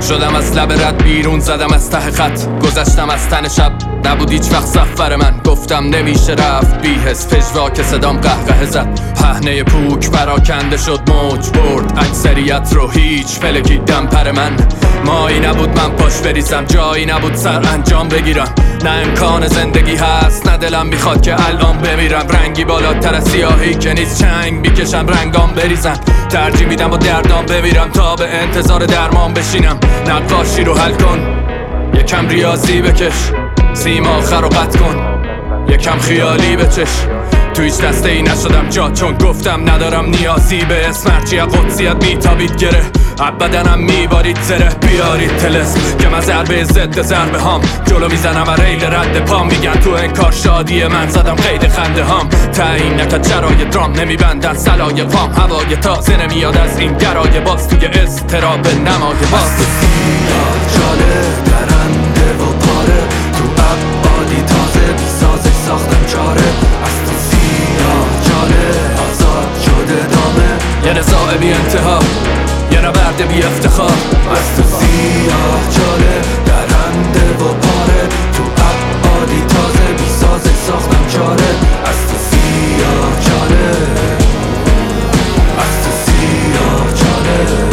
شدم از لب رد بیرون زدم از ته خط، گذشتم از تن شب نبود هیچ وقت سفر من. گفتم نمیشه رفت بی حس، پژوا که صدام قهقه زد. پهنه پوک پراکنده شد موج برد اکثریت رو، هیچ فلکیدم پر من. مایی نبود من پاش بریزم، جایی نبود سر انجام بگیرم. نه امکان زندگی هست، نه دلم میخواد که الان بمیرم. رنگی بالاتر از سیاهی که نیست، چنگ میکشم رنگام بریزم. ترجیح میدم با دردام بمیرم تا به انتظار درمان بشینم. نقاشی رو حل کن، یکم ریاضی بکش، سیم آخر رو قطع کن، یکم خیالی بچش. تو هیچ دسته ای نشدم جا، چون گفتم ندارم نیازی به اسم. هرچی از قدسیت بیتابید گره، بدنم میبارید زره. بیارید تلسم که من ضربه ضد ضربه هام، جلو میزنم و ریل رد پام. میگن تو انکار شادی من، زدم قید خنده هام. تعیین نکرد چرای درام، نمیبندن سلای پام. هوای تازه نمیاد از این گرای باز، توی اضطراب نمای باز. جاله درنده و پاره، تو ابعادی تازه بیسازش ساختم چاره. از تو سیاه جاله آزاد شده دامه، یه نزاع بی انتها، یه نبرد بی افتخار. از تو سیاه جاله درنده و پاره، تو ابعادی تازه بیسازش ساختم چاره. از تو سیاه جاله، از تو سیاه جاله.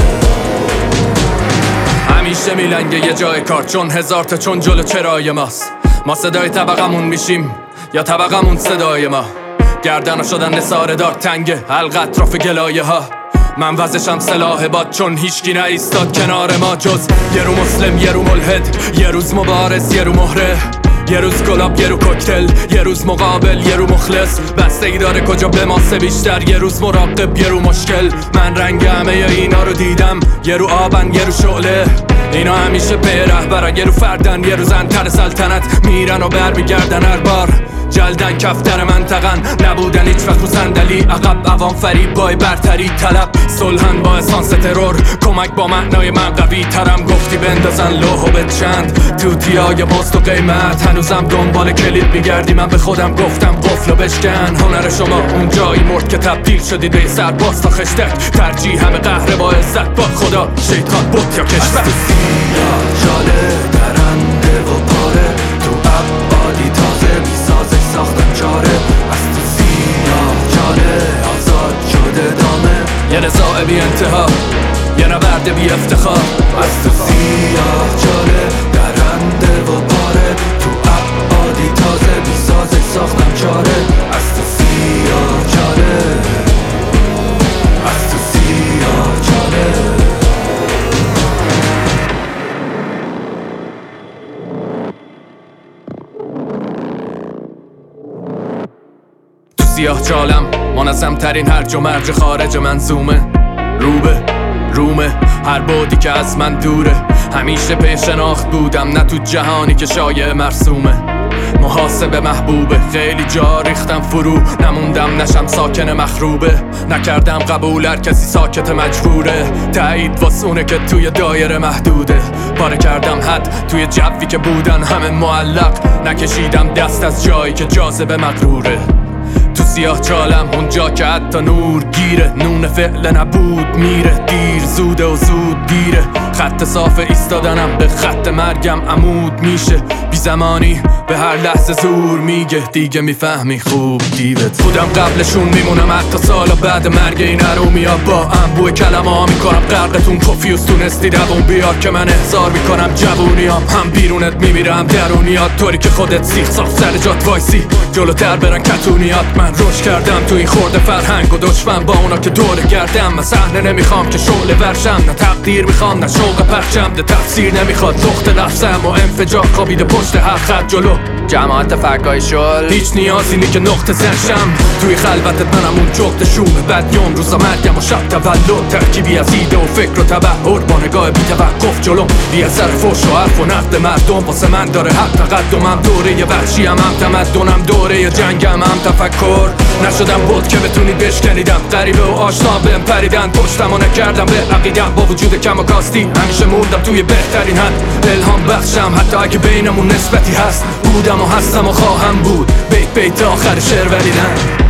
همیشه میلنگه یه جای کار، چون هزار تا چون جلو چرای ماست. ما صدای طبقمون میشیم یا طبقمون صدای ما. گردنا شدن نثاره دار تنگه، حلق اطراف گلایه ها. من وزشم سلاح باد، چون هیچکی نایستاد کنار ما جز یه رو مسلم، یه رو ملحد، یه روز مبارز، یه رو مهره، یه روز گلاب، یه رو کوکتل، یه روز مقابل، یه رو مخلص. بستگی داره کجا به ماسه بیشتر، یه روز مراقب، یه رو مشکل. من رنگ همه اینا رو دیدم، یه رو آبن، یه رو شعله. اینا همیشه به رهبرن، یه رو فردن، یه روز انتر سلطنت. میرن و برمیگردن هر بار، جلدن کفتر منطقن. نبودن هیچ وقت رو صندلی عقب، عوام فریب بای برتری طلب. صلحن با اسانس ترور، کمک با معنای من قوی ترم. گفتی بندازن لوحو به چند، توتیای پست و قیمت. هنوزم دنبال کلید میگردی، من به خودم گفتم قفلو بشکن. هنر شما اون جایی مرد که تبدیل شدید به سرباز تا خشتک. ترجیح همه قهر با عزت، با خدا شیطان بت یا کشور. جاله درنده و پاره، تو ابعادی تازه بیسازش ساختم چاره. از تو سیاه جاله آزاد شده دامه، یه نزاع بی انتها، یه نبرد بی افتخار. از تو سیاه جاله درنده و پاره، تو ابعادی تازه بیسازش ساختم چاره. از تو سیاه جاله، از تو سیاه جاله. سیاه چالم منظم ترین هرج و مرج خارج منظومه. رومه هر بودی که از من دوره. همیشه پی شناخت بودم، نه تو جهانی که شایع مرسومه. محاسبه محبوبه، خیلی جا ریختم فرو. نموندم نشم ساکن مخروبه، نکردم قبول هر کسی ساکت مجبوره. تایید واسه اونه که توی دایره محدوده. پاره کردم حد توی جوی که بودن همه معلق. نکشیدم دست از جایی که جاذبه مغروره. تو سیاه چالم اونجا که حتی نور گیره. نون فعل نبود میره، دیر زوده و زود دیره. خط صاف ایستادنم به خط مرگم عمود میشه. بی زمانی به هر لحظه زور میگه، دیگه میفهمی خوب دیوت بودم قبلشون. میمونم حتی سالا بعد مرگ این ارومیا. با انبوه کلمه ها میکنم غرقتون. پوفیوس تونستی دوون بیار که من احضار میکنم جوونیام. هم بیرونت میمیرم درونیات، طوری که خودت سیخ صاف سر جات وایسی. جلوتر برن کتونیات، من روش کردم تو این خورده فرهنگ و دشمن با اونا که دوره گردم. من صحنه نمیخوام که شعله ورشم، نه تقدیر میخوام نه شوق پخشم. ده تفسیر نمیخواد لخت لفظم و انفجار خوابیده پشت هر خط جلو. جماعت فکای شل هیچ نیازی نی که نقطه زنشم. توی خلوتت منم اون جغد شوم بدیوم. روزا مرگم و شب تولد، ترکیبی از ایده و فکر و تبهر. با نگاه بی توقف جلو، بی اثر فوش و حرف و نقد مردم. واسه من داره حق تقدمم، دوره وحشیم هم تمدنم، دوره جنگم هم تفکر. نشدم بود که بتونید بشکنیدم، غریبه و آشنا بهم پریدن. پشتم و نکردم به عقیدم، با وجود کم و کاستی همیشه موندم توی بهترین حد. الهام بخشم حتی اگه بینمون نسبتی هست. بودم و هستم و خواهم بود، بیت آخر شعر ولی نه.